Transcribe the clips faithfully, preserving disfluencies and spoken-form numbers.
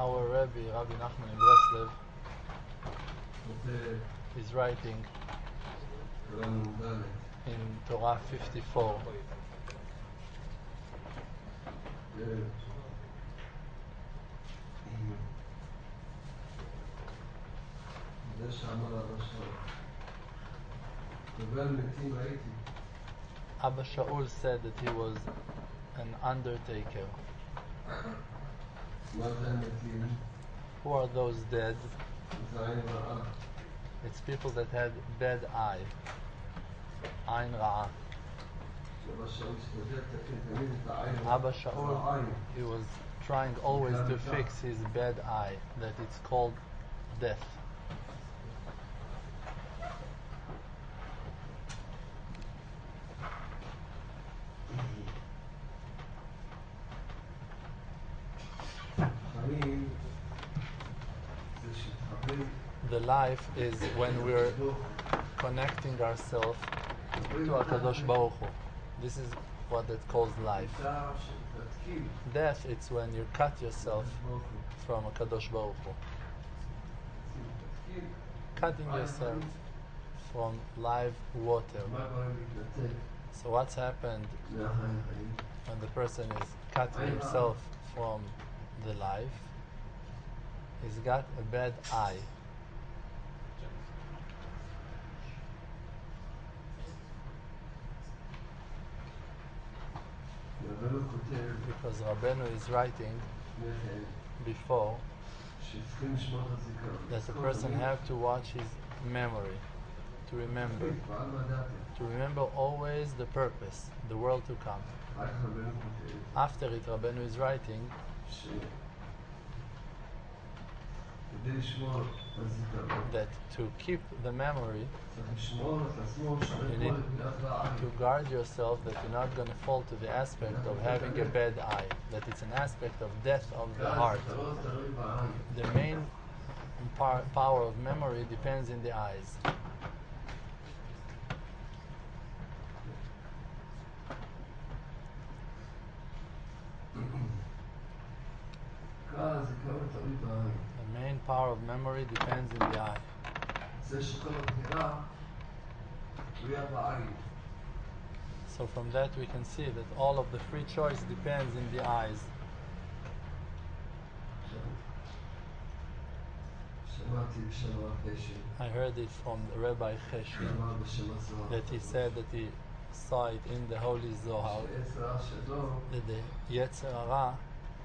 our Rebbe, Rabbi Nachman in Breslev, is writing in Torah fifty-four. Abba Shaul said that he was an undertaker. Who are those dead? It's people that had bad eye. Ain Ra'ah. Abba Shaul, he was trying always to fix his bad eye, that it's called death. The life is when we're connecting ourselves to HaKadosh Baruch Hu. This is what it calls life. Death, it's when you cut yourself from HaKadosh Baruch Hu. Cutting yourself from live water. So what's happened when the person is cutting himself from the life? He's got a bad eye. Because Rabbeinu is writing before that the person have to watch his memory, to remember, to remember always the purpose, the world to come. After it, Rabbeinu is writing that to keep the memory, you need to guard yourself that you're not going to fall to the aspect of having a bad eye, that it's an aspect of death of the heart. The main par- power of memory depends in the eyes. The main power of memory depends in the eye. So from that we can see that all of the free choice depends in the eyes. I heard it from the Rabbi Cheshi that he said that he saw it in the Holy Zohar that the Yetzer Hara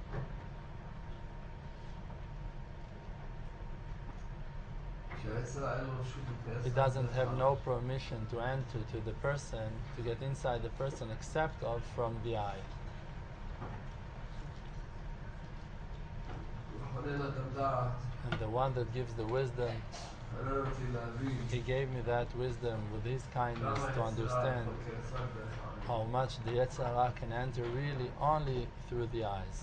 he doesn't have no permission to enter to the person, to get inside the person, except of from the eye. And the one that gives the wisdom, he gave me that wisdom with his kindness to understand how much the Yetzer Hara can enter really only through the eyes.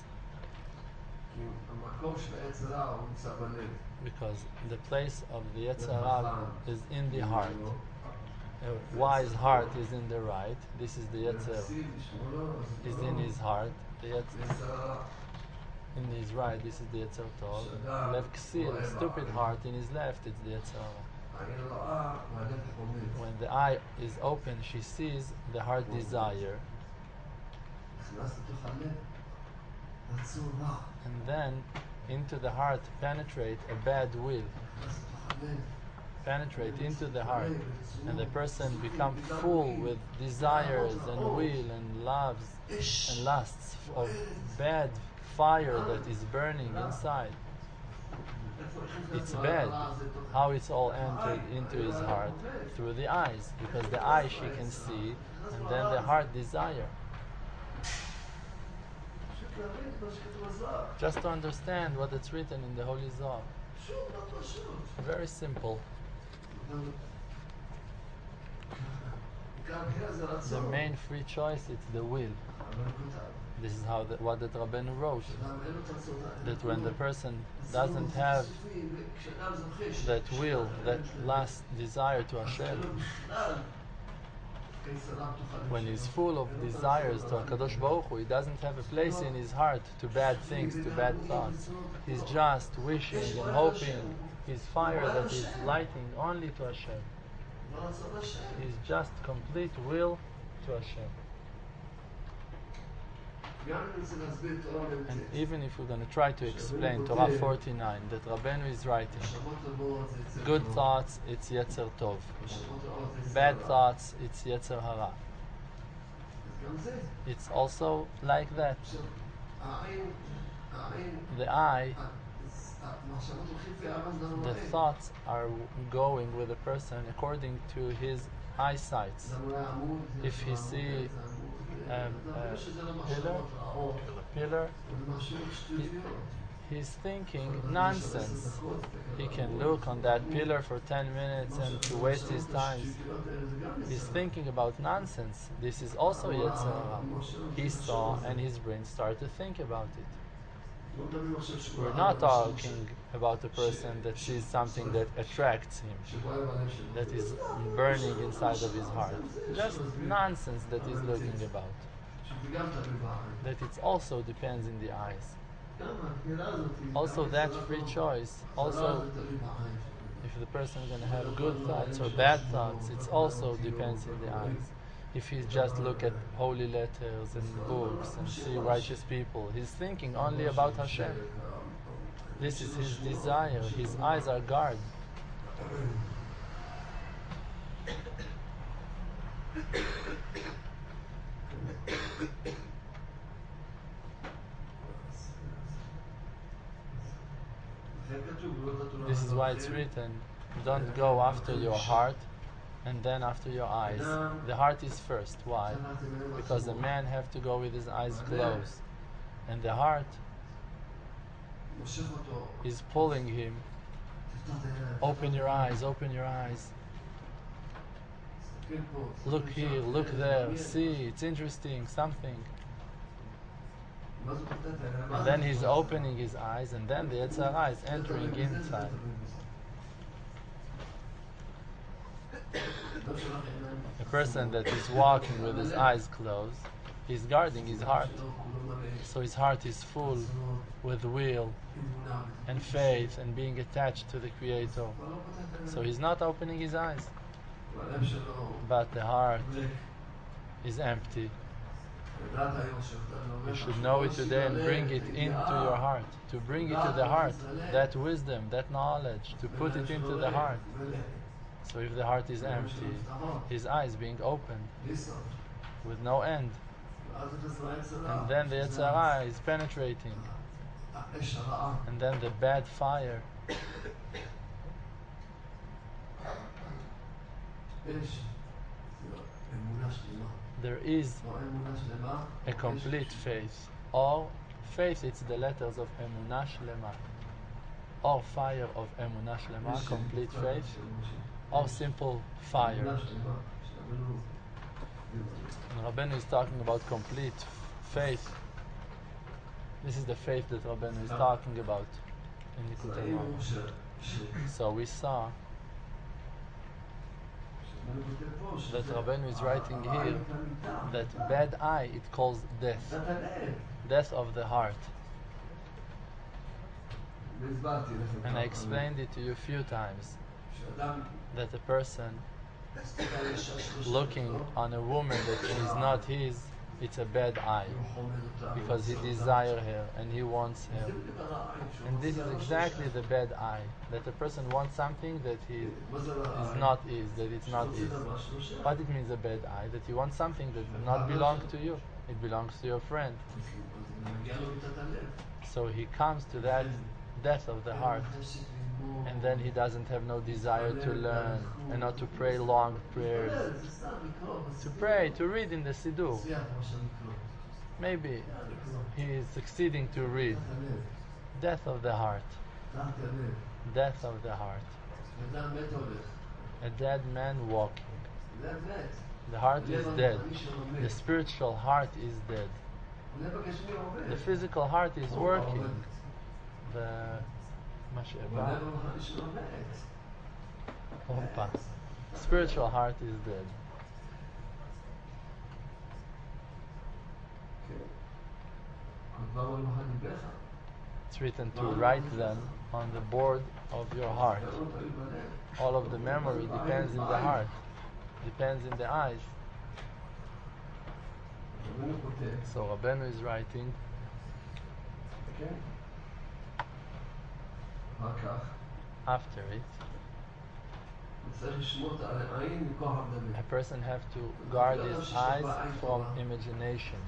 Because the place of the Yetzer Hara is in the heart. A wise heart is in the right. This is the Yetzer, is in his heart. The Yetzer in his right, this is the Yetzer Tov. Lev Ksil, stupid heart, in his left, it's the Yetzer Hara. When the eye is open, she sees the heart desire. And then into the heart penetrate a bad will. Penetrate into the heart, and the person become full with desires and will and loves and lusts of bad fire that is burning inside. It's bad how it's all entered into his heart through the eyes, because the eye she can see, and then the heart desire. Just to understand what it's written in the Holy Zohar. Very simple. The main free choice is the will. This is how the, what the Rabbeinu wrote. That when the person doesn't have that will, that last desire to Hashem, When he's full of desires to HaKadosh Baruch Hu, he doesn't have a place in his heart to bad things, to bad thoughts. He's just wishing and hoping. His fire that is lighting only to Hashem. He's just complete will to Hashem. And even if we're going to try to explain Torah forty-nine, that Rabbeinu is writing, good thoughts, it's Yetzer Tov. Bad thoughts, it's Yetzer Hara. It's also like that. The eye, the thoughts are going with a person according to his eyesight. If he sees um, a pillar, pillar he, he's thinking nonsense. He can look on that pillar for ten minutes and to waste his time. He's thinking about nonsense. This is also Yetzer Hara. He saw and his brain started to think about it. We're not talking about a person that sees something that attracts him, that is burning inside of his heart. Just nonsense that he's looking about. That it also depends in the eyes. Also that free choice, also if the person is going to have good thoughts or bad thoughts, it also depends in the eyes. If he just look at holy letters and books and see righteous people, he's thinking only about Hashem. This is his desire. His eyes are guarded. This is why it's written, don't go after your heart and then after your eyes. The heart is first. Why? Because the man have to go with his eyes closed. And the heart is pulling him. Open your eyes, open your eyes. Look here, look there, see, it's interesting, something. And then he's opening his eyes, and then the Yetzer Hara is entering inside. A person that is walking with his eyes closed, he's guarding his heart. So his heart is full with will and faith and being attached to the Creator. So he's not opening his eyes. But the heart is empty. You should know it today and bring it into your heart. To bring it to the heart, that wisdom, that knowledge, to put it into the heart. So if the heart is empty, his eyes being opened with no end. And then the Yetzer Hara is penetrating. And then the bad fire. There is a complete faith. Or faith, it's the letters of Emunah Shlema. Or fire of Emunah Shlema, complete faith. Or simple fire. And Rabbeinu is talking about complete faith. This is the faith that Rabbeinu is talking about in Likutei Moharan. So we saw that Rabbeinu is writing here that bad eye it calls death. Death of the heart. And I explained it to you a few times. That a person looking on a woman that is not his, it's a bad eye. Because he desires her and he wants her. And this is exactly the bad eye. That a person wants something that he is not his, that it's not his. What it means a bad eye? That you want something that does not belong to you. It belongs to your friend. So he comes to that death of the heart. And then he doesn't have no desire to learn and not to pray long prayers. To pray, to read in the Siddur. Maybe he is succeeding to read. Death of the heart. Death of the heart. A dead man walking. The heart is dead. The spiritual heart is dead. The physical heart is working. The spiritual heart is dead. It's written to write them on the board of your heart. All of the memory depends in the heart, depends in the eyes. So Rabbeinu is writing, after it, a person have to guard his eyes from imaginations.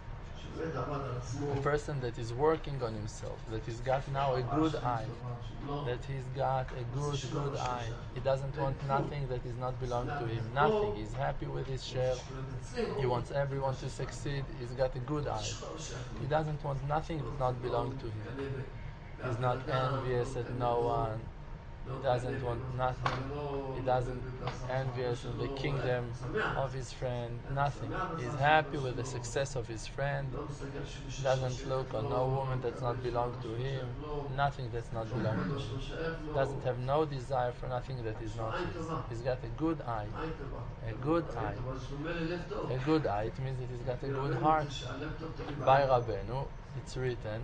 A person that is working on himself, that he's got now a good eye, that he's got a good, good eye. He doesn't want nothing that is not belong to him. Nothing. He's happy with his share. He wants everyone to succeed. He's got a good eye. He doesn't want nothing that not belong to him. He's not envious at no one. He doesn't want nothing. He doesn't envious in the kingdom of his friend. Nothing. He's happy with the success of his friend. Doesn't look on no woman that's not belong to him. Nothing that's not belong to him. Doesn't have no desire for nothing that is not his. He's got a good eye. A good eye. A good eye. It means that he's got a good heart. By Rabbeinu, it's written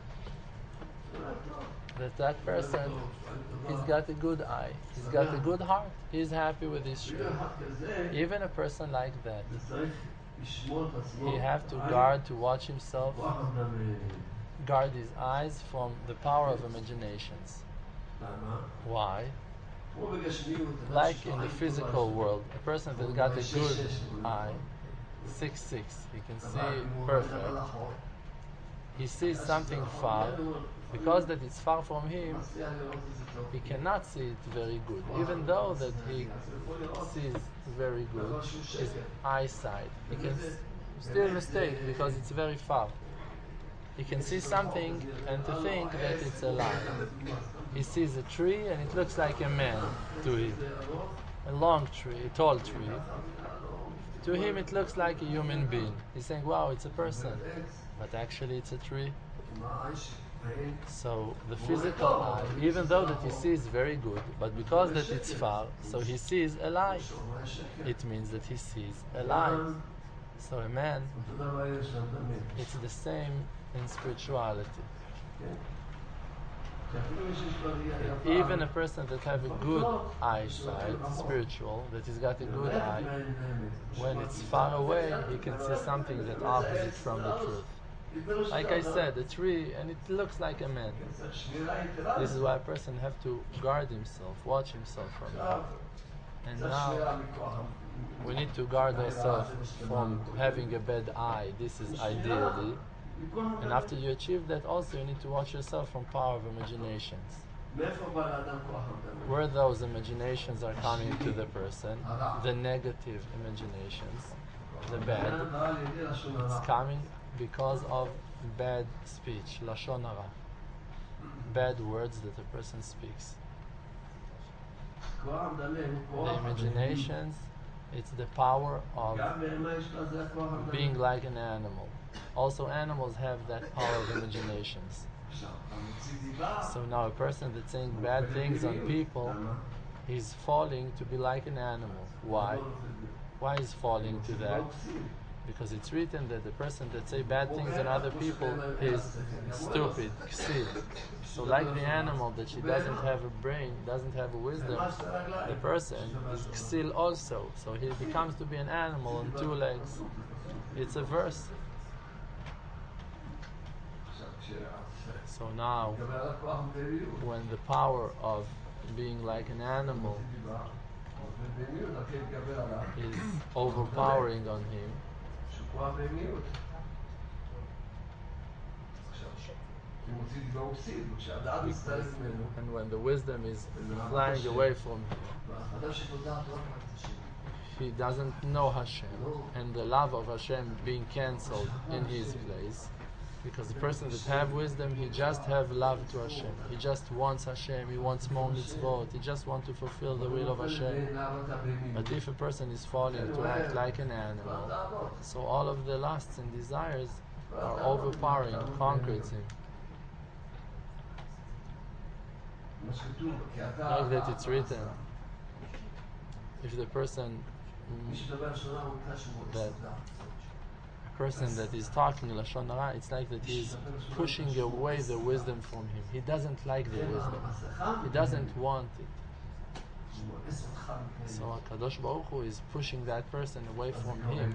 that that person, he's got a good eye, he's got a good heart, he's happy with his share. Even a person like that, he have to guard, to watch himself, guard his eyes from the power of imaginations. Why? Like in the physical world, a person that got a good eye, six six, he can see perfect. He sees something far. Because that it's far from him, he cannot see it very good. Even though that he sees very good, his eyesight, he can still mistake because it's very far. He can see something and to think that it's a lie. He sees a tree and it looks like a man to him. A long tree, a tall tree. To him it looks like a human being. He's saying, wow, it's a person. But actually it's a tree. So the physical eye, even though that he sees very good, but because that it's far, so he sees a lie. It means that he sees a lie. So a man, it's the same in spirituality. Even a person that have a good eyesight, spiritual, that he's got a good eye, when it's far away, he can see something that opposite from the truth. Like I said, a tree, and it looks like a man. This is why a person have to guard himself, watch himself from that. And now, we need to guard ourselves from having a bad eye. This is ideally. And after you achieve that, also you need to watch yourself from power of imaginations. Where those imaginations are coming to the person, the negative imaginations, the bad, it's coming because of bad speech, lashon hara, bad words that a person speaks. The imaginations, it's the power of being like an animal. Also, animals have that power of imaginations. So now a person that's saying bad things on people, he's falling to be like an animal. Why? Why is falling to that? Because it's written that the person that say bad things on other people is stupid, ksil. So like the animal that she doesn't have a brain, doesn't have a wisdom, the person is ksil also. So he becomes to be an animal on two legs. It's a verse. So now, when the power of being like an animal is overpowering on him, and when the wisdom is flying away from him, he doesn't know Hashem, and the love of Hashem being cancelled in his place, because the person that have wisdom, he just have love to Hashem. He just wants Hashem, he wants more mitzvot, he just wants to fulfill the will of Hashem. But if a person is falling to act like an animal, so all of the lusts and desires are overpowering, conquers him. Like that it's written, if the person mm, that person that is talking Lashon Hara, it's like that he's pushing away the wisdom from him. He doesn't like the wisdom. He doesn't want it. So HaKadosh Baruch Hu is pushing that person away from him,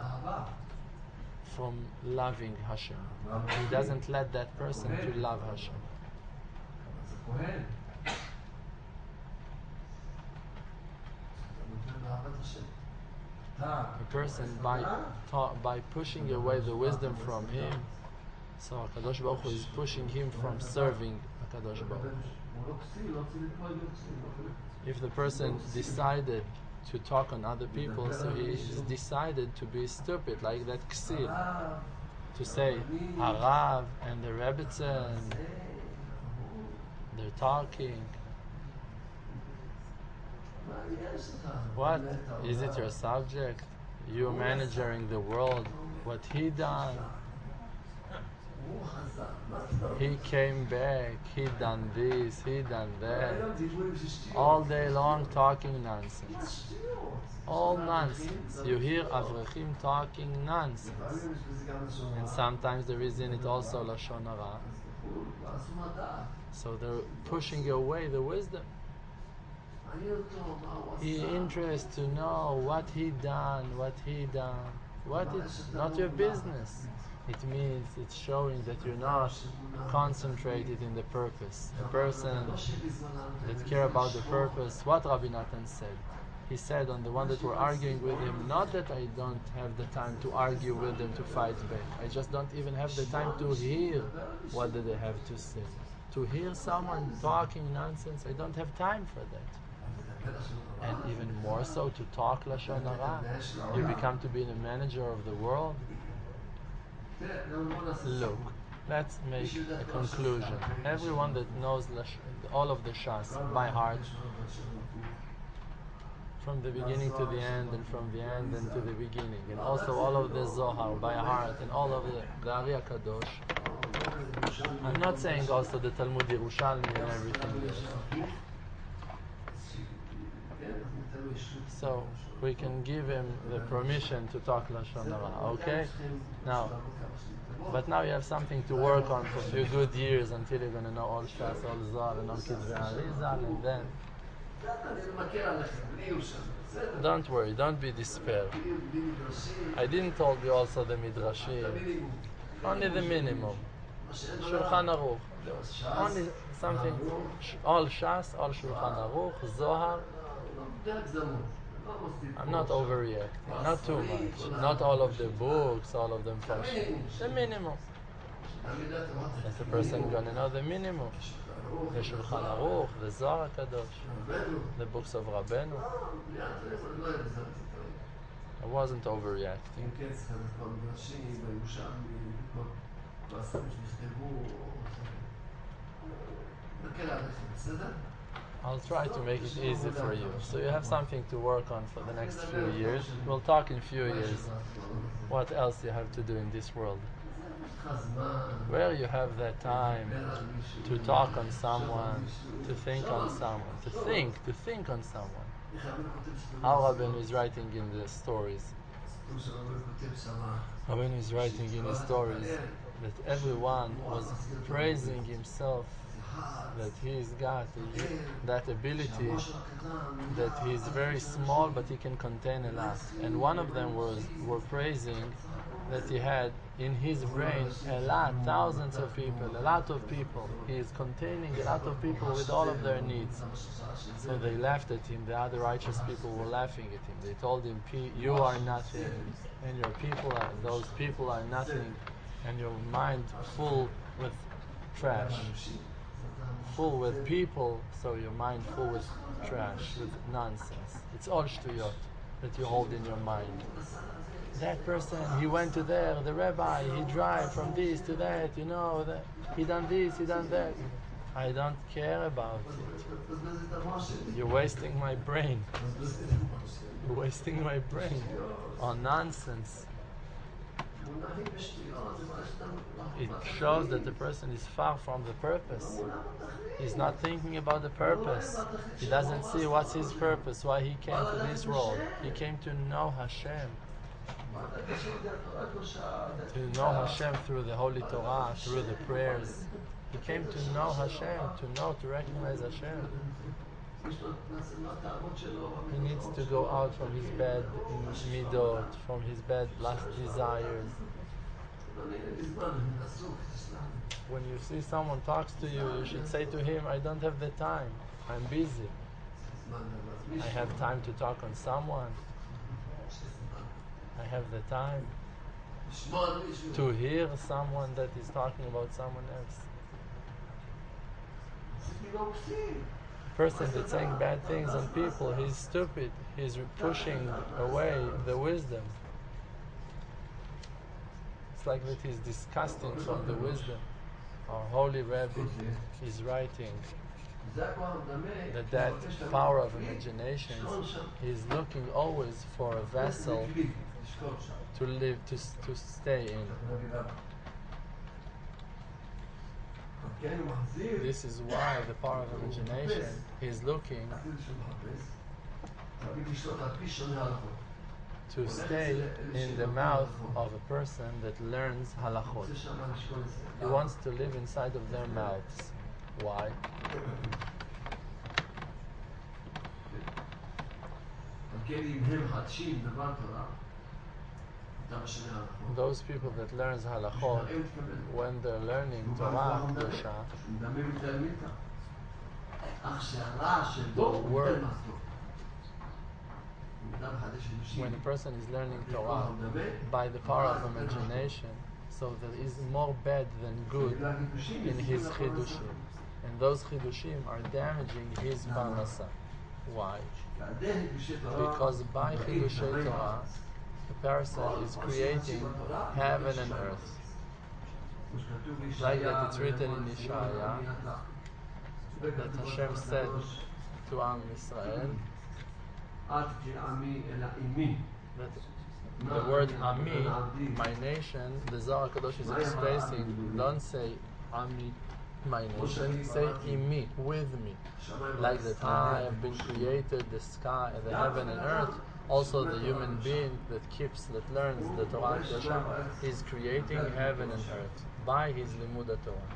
from loving Hashem. He doesn't let that person to love Hashem. A person, by ta- by pushing away the wisdom from him, so HaKadosh Baruch Hu is pushing him from serving HaKadosh Baruch Hu. If the person decided to talk on other people, so he is decided to be stupid, like that Ksir, to say Harav and the Rebbetzin, they're talking. What? Is it your subject? You managing the world? What he done? He came back, he done this, he done that. All day long talking nonsense. All nonsense. You hear Avrechim talking nonsense. And sometimes there is in it also Lashon Hara. So they're pushing away the wisdom. He interested to know what he done, what he done. What it's not your business. It means it's showing that you're not concentrated in the purpose. A person that care about the purpose, what Rabbi Natan said. He said on the one that were arguing with him, not that I don't have the time to argue with them, to fight back. I just don't even have the time to hear what do they have to say. To hear someone talking nonsense, I don't have time for that. And even more so to talk Lashon Hara. You become to be the manager of the world. Look, let's make a conclusion. Everyone that knows all of the Shas by heart, from the beginning to the end, and from the end and to the beginning, and also all of the Zohar by heart, and all of the, the Ari HaKadosh. I'm not saying also the Talmud Yerushalmi and everything. So we can give him the permission to talk Lashon Hara, okay? Now, but now you have something to work on for a few good years until you're going to know all Shas, all Zohar, and all Kitvei Arizal, and then don't worry, don't be despair. I didn't told you also the Midrashim, only the minimum. Shulchan Aruch, only something, all Shas, all Shulchan Aruch, Zohar. I'm not overreacting, not too much. Not all of the books, all of them function. The minimum. That's the person gonna know the minimum. The Shulchan Aruch, the Zohar HaKadosh, the books of Rabbeinu. I wasn't overreacting. I'll try to make it easy for you. So you have something to work on for the next few years. We'll talk in few years what else you have to do in this world. Where you have that time to talk on someone, to think on someone, to think, to think on someone. How Rabbeinu is writing in the stories. Rabbeinu is writing in the stories that everyone was praising himself, that he's got that ability, that he's very small but he can contain a lot. And one of them was were praising that he had in his brain a lot, thousands of people, a lot of people. He is containing a lot of people with all of their needs. So they laughed at him. The other righteous people were laughing at him. They told him, you are nothing, and your people are, those people are nothing, and your mind full with trash. Full with people, so your mind full with trash, with nonsense. It's all shtuyot that you hold in your mind. That person, he went to there, the rabbi, he drive from this to that, you know, that he done this, he done that. I don't care about it. You're wasting my brain. You're wasting my brain on nonsense. It shows that the person is far from the purpose. He's not thinking about the purpose. He doesn't see what's his purpose, why he came to this world. He came to know Hashem. To know Hashem through the Holy Torah, through the prayers. He came to know Hashem, to know, to recognize Hashem. He needs to go out from his bad midot, from his bad lust desires. When you see someone talks to you, you should say to him, I don't have the time, I'm busy. I have time to talk on someone. I have the time to hear someone that is talking about someone else. Person that's saying bad things on people, he's stupid. He's pushing away the wisdom. It's like that he's disgusting from the wisdom. Our holy Rebbe is writing that that power of imagination, he's looking always for a vessel to live, to, to stay in. This is why the power of imagination is looking to stay in the mouth of a person that learns halachot. He wants to live inside of their mouths. Why? Those people that learns halachot, when they're learning Torah Kedusha, the word, when a person is learning Torah by the power of imagination, so there is more bad than good in his chidushim, and those chidushim are damaging his parnasa. Why? Because by chidushay Torah, the person is creating heaven and earth. Like that it's written in Yeshaya, that Hashem said to Am Yisrael, that the word Ami, my nation, the Zohar Kadosh is expressing, don't say Ami, my nation, say Imi, with me. Like that I have been created, the sky, the heaven and earth. Also the human being that keeps, that learns the Torah Kedusha is creating heaven and earth by his Limud Torah.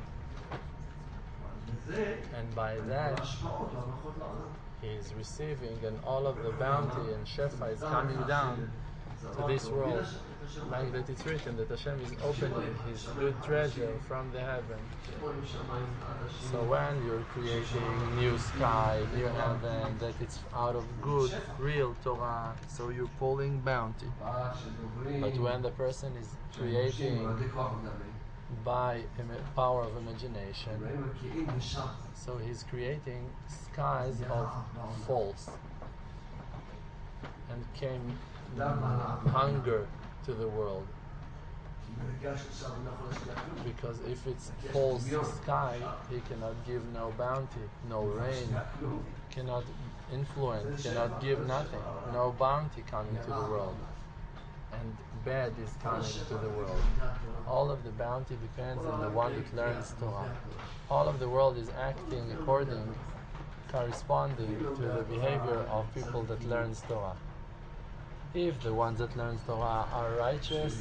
And by that he is receiving, and all of the bounty and Shefa is coming down to this world. Like that it's written that Hashem is opening his good treasure from the heaven. So when you're creating new sky, new heaven, that it's out of good, real Torah, so you're pulling bounty. But when the person is creating by power of imagination, so he's creating skies of false, and came hunger to the world. Because if it's false sky, he cannot give no bounty, no rain, cannot influence, cannot give nothing, no bounty coming to the world. And bad is coming to the world. All of the bounty depends on the one that learns Torah. All of the world is acting according, corresponding to the behavior of people that learns Torah. If the ones that learn Torah are righteous,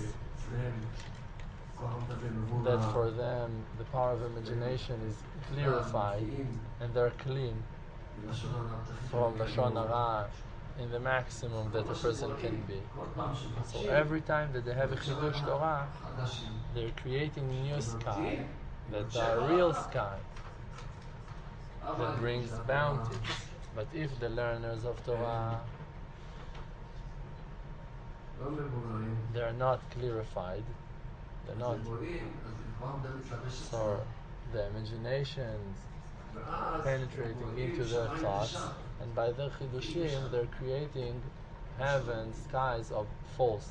that for them the power of imagination is clarified and they're clean from Lashon Hara in the maximum that a person can be. So every time that they have a Chidush Torah, they're creating a new sky, that are real sky, that brings bounty. But if the learners of Torah, they're not clarified, they're not, so the imaginations penetrating into their thoughts, and by their chidushim they're creating heaven, skies of false.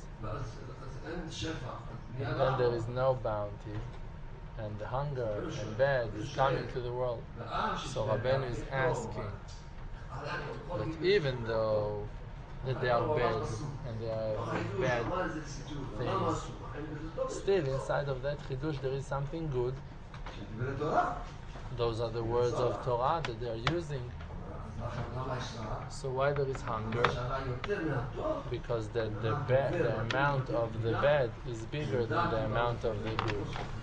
And then there is no bounty, and the hunger and bad is coming to the world. So Rabbeinu is asking that even though that they are bad and they are bad things, still inside of that chidush there is something good. Those are the words of Torah that they are using So why there is hunger? Because the the bed, the amount of the bad is bigger than the amount of the good.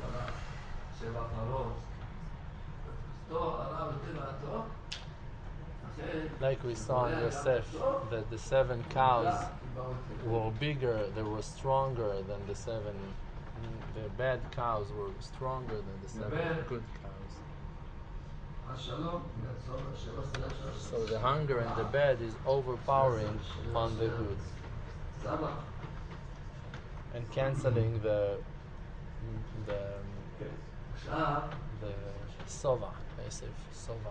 Like we saw in Yosef, that the seven cows were bigger, they were stronger than the seven. The bad cows were stronger than the seven good cows. So the hunger and the bad is overpowering on the good and cancelling the the the sova, Yosef, sova.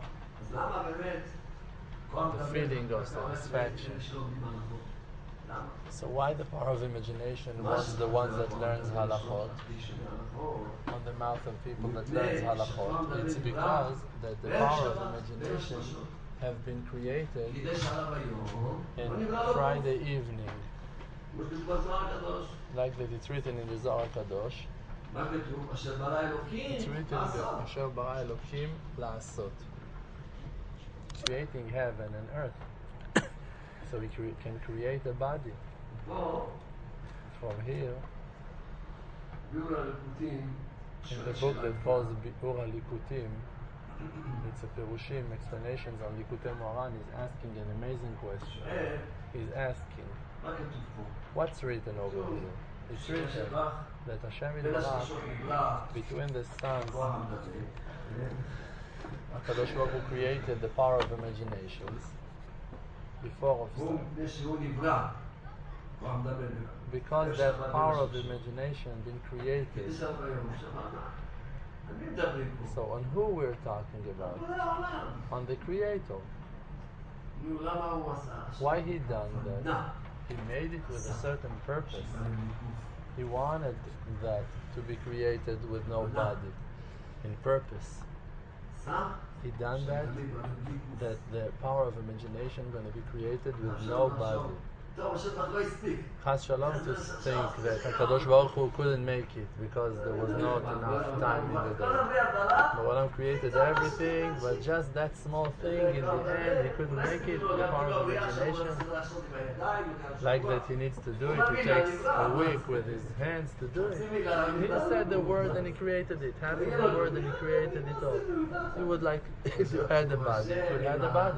The feeling of satisfaction. So why the power of imagination wants the ones that learns halachot on the mouth of people that learns halachot? It's because that the power of imagination have been created in Friday evening, like that it's written in the Zohar Kadosh. It's written that Asher bara Elokim la'asot, creating heaven and earth. So we cre- can create a body. From here, in the book that calls Biur HaLikutim, it's a Perushim, explanations on Likutei Moharan, is asking an amazing question. He's asking, what's written over here? It's written that Hashem Yitbarach, between the suns, HaKadosh Baruch Hu created the power of imaginations before of sun. Because that power of imagination been created. So on who we're talking about? On the Creator. Why he done that? He made it with a certain purpose. He wanted that to be created with no body, in purpose. He done that, that the power of imagination going to be created with no body. Chas Shalom to think that HaKadosh Baruch Hu couldn't make it because there was not enough time in the day. But Olam created everything, but just that small thing in the end, he couldn't make it with the power of imagination. Like that he needs to do it, he takes a week with his hands to do it. He said the word and he created it, having the word and he created it all. You would like, if you had a body, you could have a body.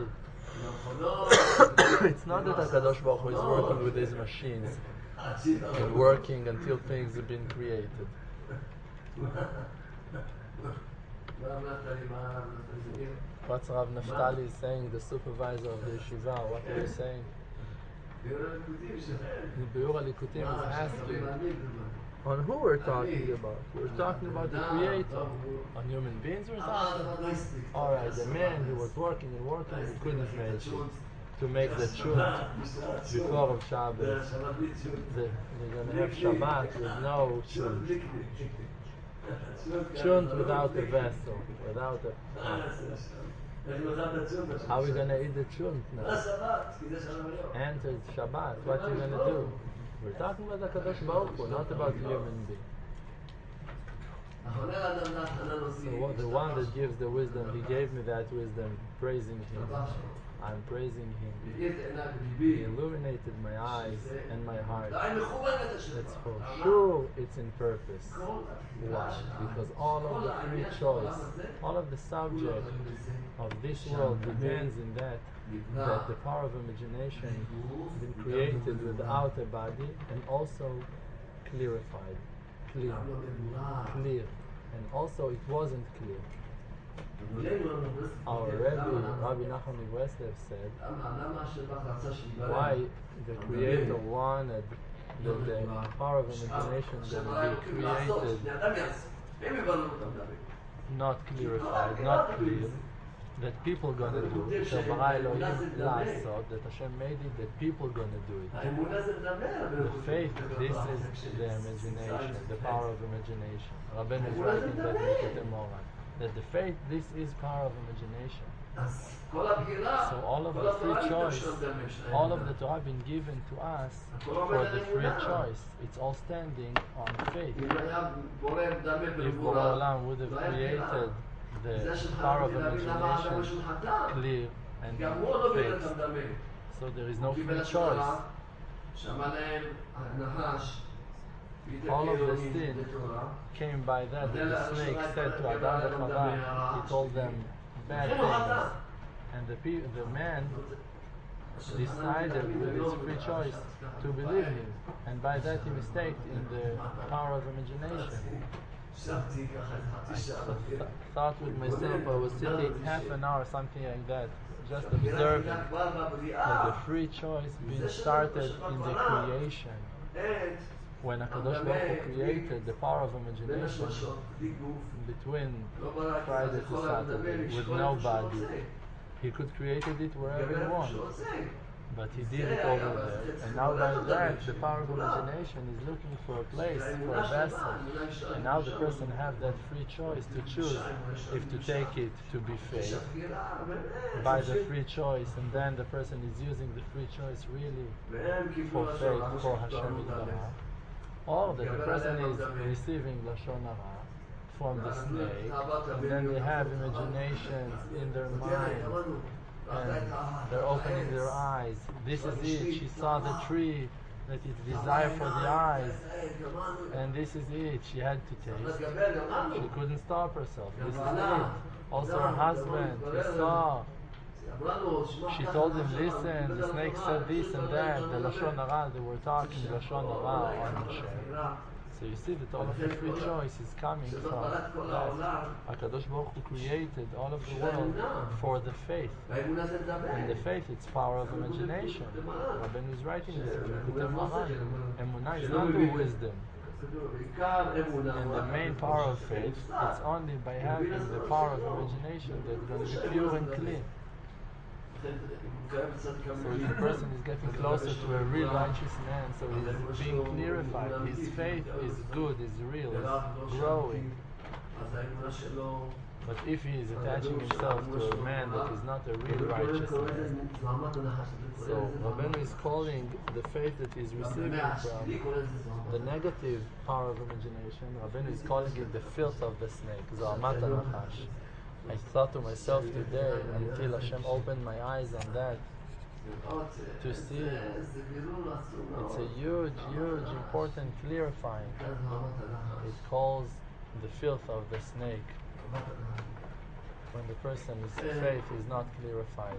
It's not that HaKadosh Baruch Hu is working with his machines and working until things have been created. What's Rav Naftali saying, the supervisor of the yeshiva? What are you saying? The Biur HaLikutim is asking on who we're talking about. We're talking about the Creator. On human beings we're talking. Alright, the man who was working and working, he couldn't make it. To make the chunt before of Shabbos. The, they're going to have Shabbat with no chunt. Chunt without a vessel, without a pot. How are we going to eat the chunt now? Enter Shabbat, what are you going to do? We're talking about the HaKadosh Baruch Hu, not about human being. So what, the one that gives the wisdom, he gave me that wisdom, praising him. I'm praising him. He illuminated my eyes and my heart. That's for sure it's in purpose. Why? Because all of the free choice, all of the subject of this world depends in that, that the power of imagination has been created without a body and also clarified, clear, clear. And also it wasn't clear. Our Rebbe, Rabbi Nachman Breslev said, why the Creator wanted that the power of imagination that be created, not clarified, not clear, that people gonna do it. That Hashem made it, that people gonna do it. The faith, this is the imagination, the power of imagination. Rabbeinu is writing that in Likutei Moharan. That the faith, this is power of imagination. So all of the free choice, all of the Torah been given to us for the free choice. It's all standing on faith. If Borei Olam would have created the power of imagination clear and fixed. So there is no free choice. All of the sin came by that. The snake said to Adam and Chava, he told them bad things. And the, pe the man decided with his free choice to believe him. And by that he mistaked in the power of imagination. I th thought with myself, I was sitting half an hour, something like that, just observing that the free choice being started in the creation. When HaKadosh Baruch Hu created the power of imagination between Friday to Saturday with no body, he could create it wherever he wants. But he did it over there, and now by that the power of imagination is looking for a place, for a vessel, and now the person have that free choice to choose if to take it to be faith by the free choice, and then the person is using the free choice really for faith, for Hashem Yitbarach, or that the person is receiving Lashon Hara from the snake, and then they have imaginations in their mind, and they're opening their eyes. This is it. She saw the tree that is desire for the eyes, and this is it. She had to taste. She couldn't stop herself. This is it. Also her husband, he saw. She told him, listen, the snake said this and that, the Lashon Hara, they were talking Lashon Hara on Moshe. So you see that all of the free choice is coming from that. HaKadosh Baruch Hu created all of the world for the faith. And the faith, it's power of imagination. Rabbeinu is writing this in Likutei Moharan. Emunah is not the wisdom. And the main power of faith, it's only by having the power of imagination that's going to be pure and clean. So if the person is getting closer to a real righteous man, so he's being clarified, his faith is good, is real, is growing. But if he is attaching himself to a man that is not a real righteous man, so Rabbeinu is calling the faith that he is receiving from the negative power of imagination, Rabbeinu is calling it the filth of the snake, Zohamat HaNachash. I thought to myself today, until Hashem opened my eyes on that, to see it's a huge, huge, important clarifying. It calls the filth of the snake when the person's faith is not clarified.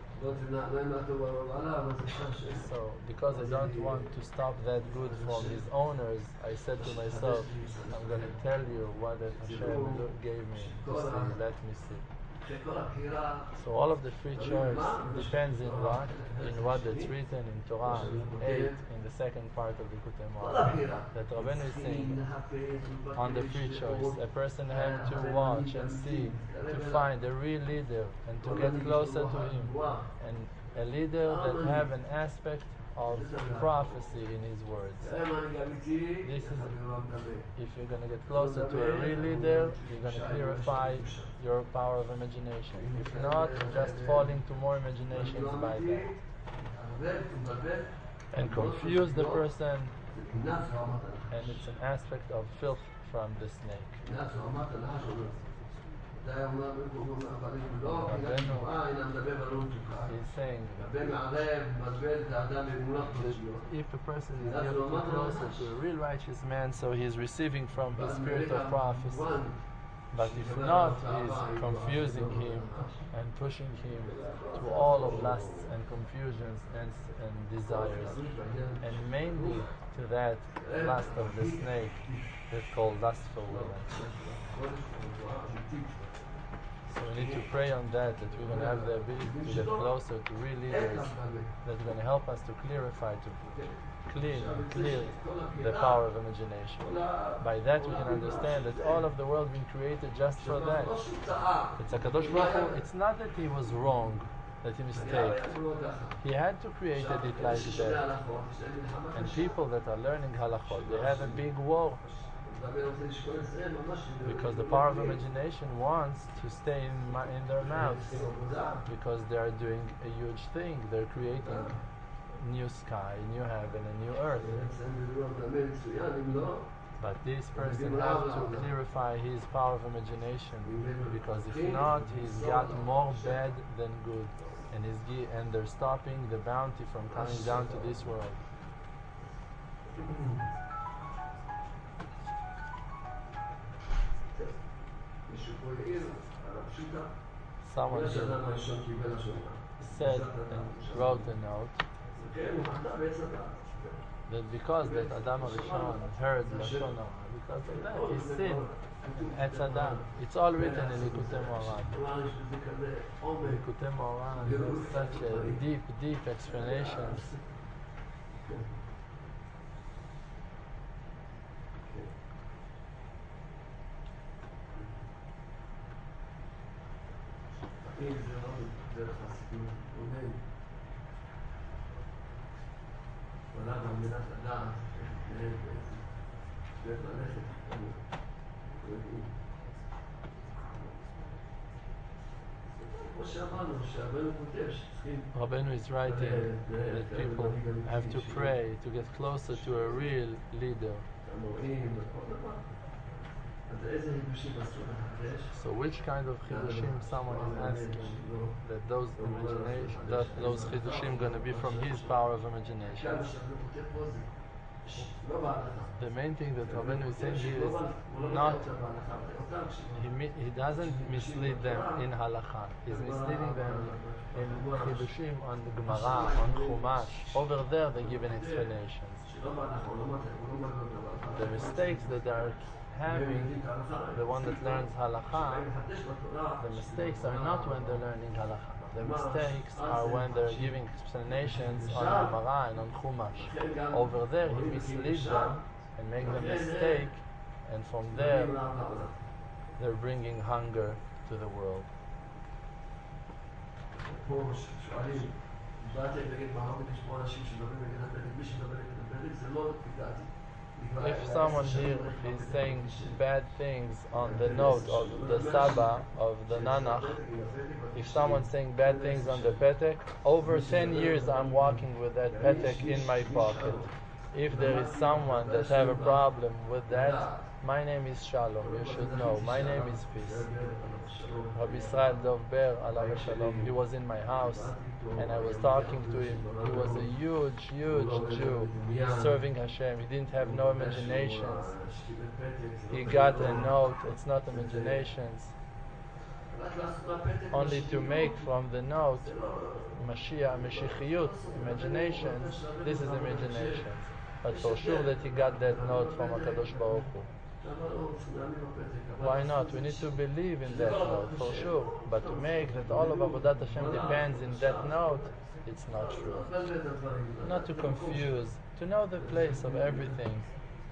So, because I don't want to stop that good from his owners, I said to myself, I'm going to tell you what that Hashem gave me to see, let me see. So all of the free choice depends in what? In what that's written in Torah eight, in the second part of the Likutei Moharan. That Rabbeinu is saying, on the free choice, a person has to watch and see, to find a real leader and to get closer to him. And a leader that have an aspect of prophecy in his words. This is, if you're going to get closer to a real leader, you're going to clarify your power of imagination. If not, just fall into more imaginations by that. And confuse the person, and it's an aspect of filth from the snake. He's saying that if a person is getting closer to a real righteous man, so he is receiving from his spirit of prophecy. But if not, he's confusing him and pushing him to all of lusts and confusions and, and desires, and mainly to that lust of the snake that's called lustful women. So we need to pray on that, that we're going to have the ability to get closer to real leaders that are going to help us to clarify, to clean and clear the power of imagination. By that we can understand that all of the world been created just for that. It's HaKadosh Baruch Hu. It's not that he was wrong, that he mistaked. He had to create it like that. And people that are learning halachot, they have a big war. Because the power of imagination wants to stay in, my, in their mouths, because they are doing a huge thing. They're creating new sky, new heaven, and new earth. But this person has to clarify his power of imagination, because if not, he's got more bad than good. and he's gi- and they're stopping the bounty from coming down to this world. Someone said and wrote a note that because that Adam Arishon heard Lashon Hara, because of that he sinned. Etz Adam. It's all written in Likutei Moharan. Likutei Moharan has such a deep, deep explanations. Rabbeinu is writing that people have to pray to get closer to a real leader. So which kind of chidushim someone is asking that those imagination, that those chidushim going to be from his power of imagination? The main thing that Rabbeinu is saying here is not, he, he doesn't mislead them in halakha, he's misleading them in chidushim on the Gemara, on Chumash. Over there they give an explanations. The mistakes that they are having, the one that learns halakha, the mistakes are not when they're learning halakha. The mistakes are when they're giving explanations on Gemara and on Chumash. Over there, he misleads them and makes them mistake, and from there, they're bringing hunger to the world. If someone here is saying bad things on the note of the Saba, of the Nanach, if someone's saying bad things on the Petek, over ten years I'm walking with that Petek in my pocket. If there is someone that have a problem with that, my name is Shalom, you should know. My name is Peace. Rabbi Israel Dov Ber, Alav Shalom, he was in my house and I was talking to him. He was a huge, huge Jew serving Hashem. He didn't have no imaginations. He got a note, it's not imaginations. Only to make from the note Mashiach, Mashiachiyut, imaginations, this is imaginations. But for sure that he got that note from HaKadosh Baruch Hu. Why not? We need to believe in that note, for sure. But to make that all of Avodat Hashem depends in that note, it's not true. Not to confuse, to know the place of everything.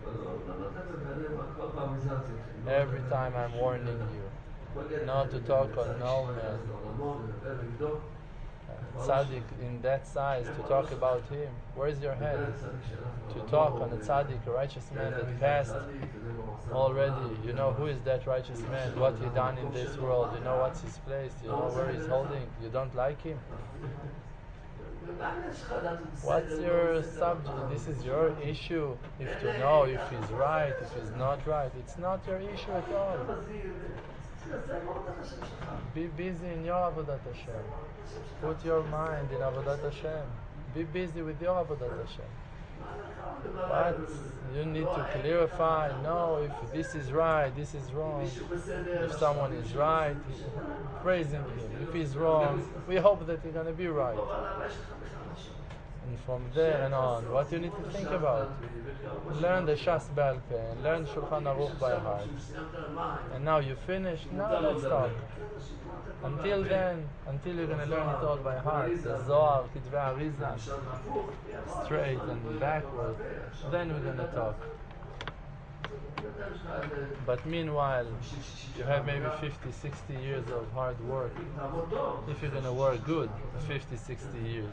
Every time I'm warning you, not to talk on no man. Tzaddik in that size, to talk about him. Where's your head? To talk on a tzaddik, a righteous man that passed already. You know who is that righteous man, what he done in this world, you know what's his place, you know where he's holding. You don't like him? What's your subject? This is your issue. If to know if he's right, if he's not right. It's not your issue at all. Be busy in your Avodat Hashem. Put your mind in Avodat Hashem. Be busy with your Avodat Hashem. But you need to clarify, no, if this is right, this is wrong. If someone is right, praising him. If he's wrong, we hope that he's going to be right. And from there and on, what you need to think about, learn the Shas Ba'al Peh, and learn Shulchan Aruch by heart. And now you finished, now let's talk. Until then, until you're going to learn it all by heart, the Zohar, Kitvei Arizal, straight and backward, then we're going to talk. But meanwhile, you have maybe fifty, sixty years of hard work. If you're going to work good, fifty, sixty years.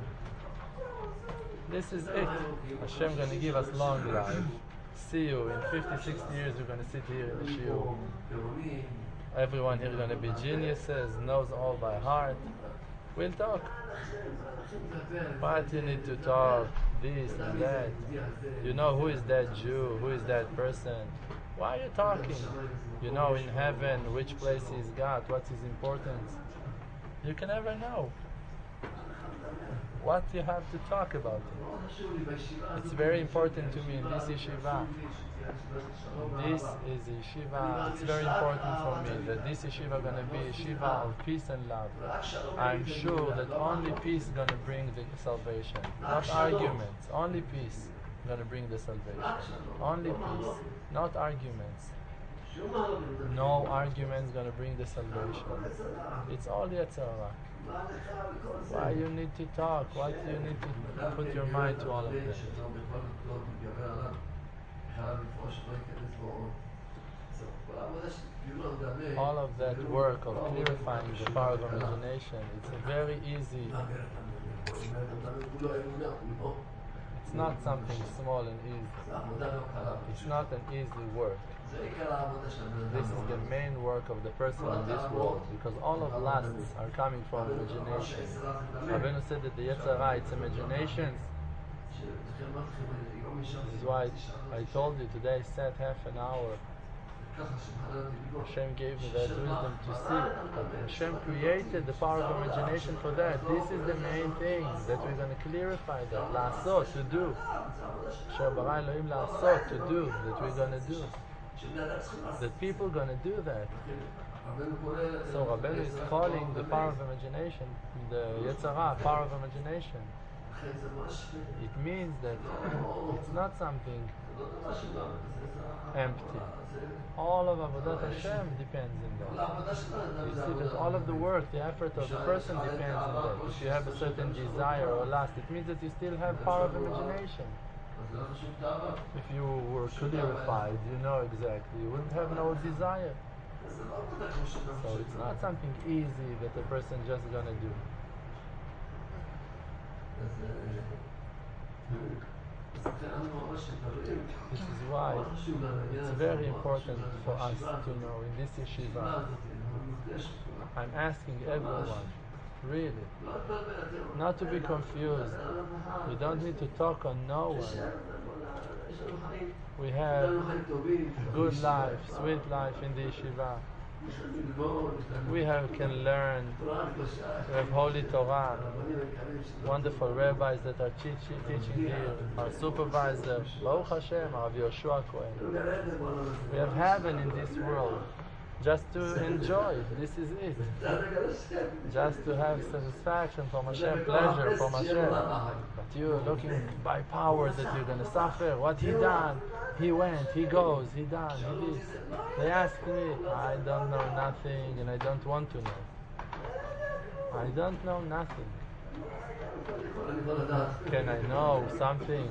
This is it. Hashem going to give us long life. See you in fifty, sixty years. We're going to sit here in the shiur. Everyone here is going to be geniuses, knows all by heart. We'll talk. But you need to talk this and that. You know who is that Jew? Who is that person? Why are you talking? You know in heaven which place he's got, what's his importance. You can never know. what you have to talk about it. It's very important to me in this yeshiva. This is a yeshiva. It's very important for me that this yeshiva going to be a yeshiva of peace and love. I'm sure that only peace is going to bring the salvation, not arguments. Only peace is going to bring the salvation. Only peace, not arguments. No arguments going to bring the salvation. It's all Yetzer Hara. Why you need to talk? Why do you need to put your mind to all of that? All of that work of clarifying the power of imagination, it's a very easy. It's not something small and easy. It's not an easy work. This is the main work of the person in this world, because all of lusts are coming from imagination. Rabbeinu said that the Yetzer Hara, it's imaginations. This is why I told you today, I sat half an hour. Hashem gave me that wisdom to see. Hashem created the power of imagination for that. This is the main thing, that we're going to clarify that. La'asot, to do. Asher bara Elohim la'asot, to do, that we're going to do. That people are going to do that. So Rabbeinu is calling the power of imagination, the Yetzer Hara, power of imagination. It means that it's not something empty. All of Avodat Hashem depends in that. You see that all of the work, the effort of the person depends in that. If you have a certain desire or lust, it means that you still have power of imagination. If you were clarified, you know exactly, you wouldn't have no desire. So it's not something easy that a person just gonna do. This is why it's very important for us to know in this yeshiva. I'm asking everyone, really, not to be confused. We don't need to talk on no one. We have good life, sweet life in the yeshiva. We have can learn. We have holy Torah, wonderful rabbis that are teaching, teaching here. Our supervisor, Baruch Hashem, Rav Yoshua Cohen. We have heaven in this world, just to enjoy. This is it. Just to have satisfaction from Hashem, pleasure from Hashem. But you're looking by power that you're going to suffer. What he done? He went, he goes, he done, he did. They ask me, I don't know nothing and I don't want to know. I don't know nothing. Can I know something?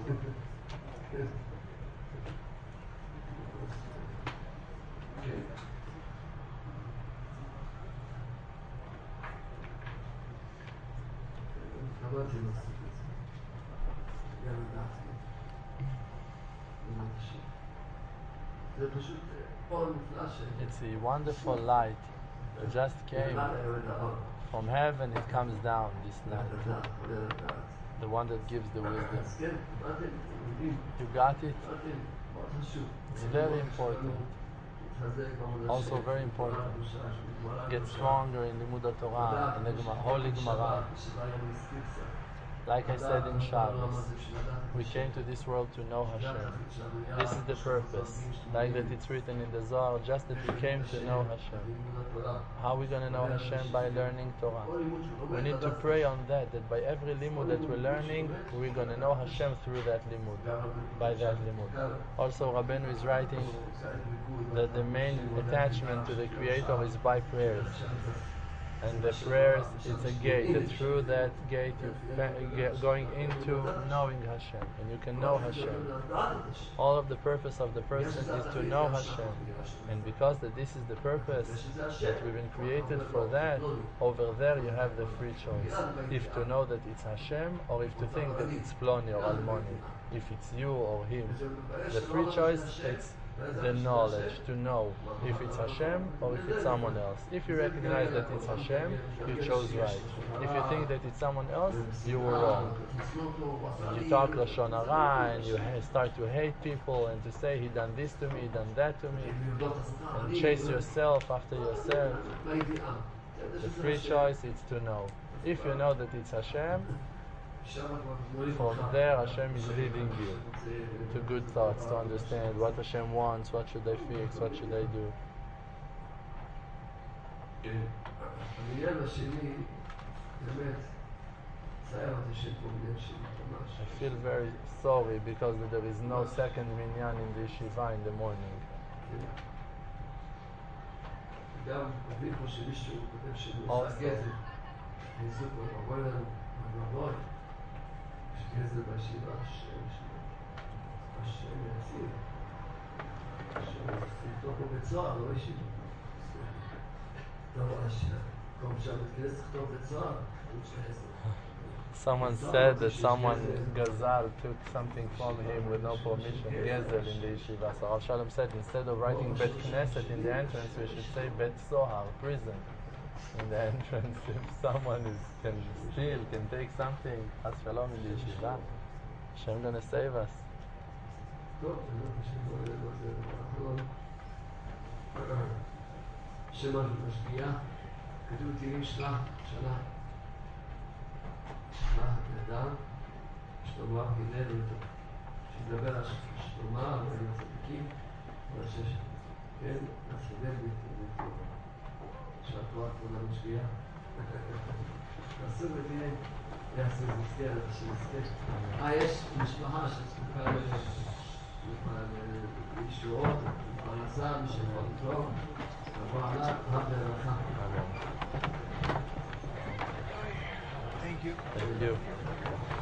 It's a wonderful light that just came from heaven. It comes down, this light, the one that gives the wisdom. You got it? It's very important. Also very important. Get stronger in Limud Torah, in the Holy Gemara. Like I said in Shabbos, we came to this world to know Hashem. This is the purpose. Like that it's written in the Zohar, just that we came to know Hashem. How are we going to know Hashem? By learning Torah. We need to pray on that, that by every limud that we're learning, we're going to know Hashem through that limud, by that limud. Also, Rabbeinu is writing that the main attachment to the Creator is by prayers. And the prayers, it's a gate, that through that gate you're going into knowing Hashem, and you can know Hashem. All of the purpose of the person is to know Hashem, and because that this is the purpose, that we've been created for that, over there you have the free choice, if to know that it's Hashem, or if to think that it's Ploni or Almoni, if it's you or him. The free choice, it's the knowledge, to know if it's Hashem or if it's someone else. If you recognize that it's Hashem, you chose right. If you think that it's someone else, you were wrong. And you talk Lashon Hara and you ha- start to hate people and to say, he done this to me, he done that to me, and chase yourself after yourself. The free choice is to know. If you know that it's Hashem, from there Hashem is leading you to good thoughts, to understand what Hashem wants, what should I fix, what should I do. I feel very sorry because there is no second minyan in the yeshiva in the morning. Also, someone said that someone Gazal took something from him with no permission, Gezel in the yeshiva. So Rav Shalom said instead of writing Bet Knesset in the entrance, we should say Bet Sohar, prison, in the entrance. If someone is, can steal, can take something, Has Shalom in the yeshiva, Hashem gonna save us. שמה משפיע, כתוב תהילים שלח, שלח, שלח את אדם, שלמה היננו אותו, שתדבר על שלמה, על הצדיקים, ועל שש, כן, הסדר בטבע, שהתורה כולה משפיעה. תעשו ותהיה, יעשו מזכר, שנזכר. אה, יש משפחה שזקוקה לישועות, לפרנסה, מי שיכול לתרום. Thank you. Thank you.